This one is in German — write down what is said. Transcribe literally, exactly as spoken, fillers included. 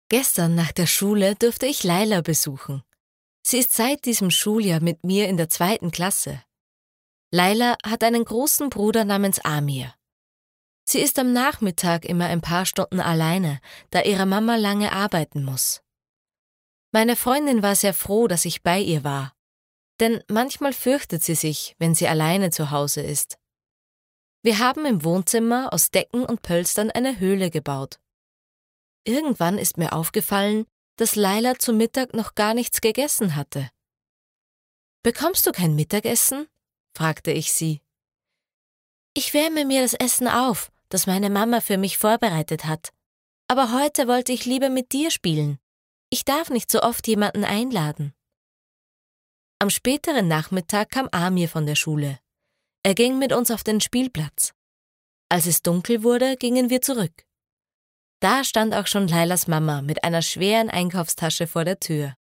Gestern nach der Schule durfte ich Laila besuchen. Sie ist seit diesem Schuljahr mit mir in der zweiten Klasse. Laila hat einen großen Bruder namens Amir. Sie ist am Nachmittag immer ein paar Stunden alleine, da ihre Mama lange arbeiten muss. Meine Freundin war sehr froh, dass ich bei ihr war, denn manchmal fürchtet sie sich, wenn sie alleine zu Hause ist. Wir haben im Wohnzimmer aus Decken und Pölstern eine Höhle gebaut. Irgendwann ist mir aufgefallen, dass Laila zu Mittag noch gar nichts gegessen hatte. »Bekommst du kein Mittagessen?« fragte ich sie. »Ich wärme mir das Essen auf, das meine Mama für mich vorbereitet hat. Aber heute wollte ich lieber mit dir spielen. Ich darf nicht so oft jemanden einladen.« Am späteren Nachmittag kam Amir von der Schule. Er ging mit uns auf den Spielplatz. Als es dunkel wurde, gingen wir zurück. Da stand auch schon Lailas Mama mit einer schweren Einkaufstasche vor der Tür.